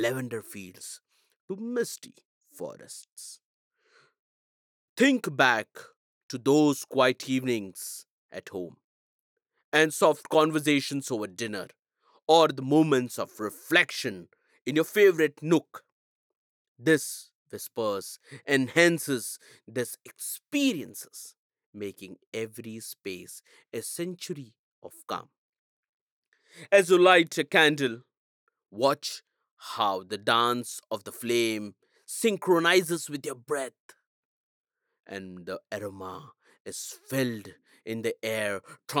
lavender fields to misty forests. Think back to those quiet evenings at home and soft conversations over dinner, or the moments of reflection in your favorite nook. This whispers enhances these experiences, making every space a century of calm. As you light a candle, watch how the dance of the flame synchronizes with your breath, and the aroma is filled in the air,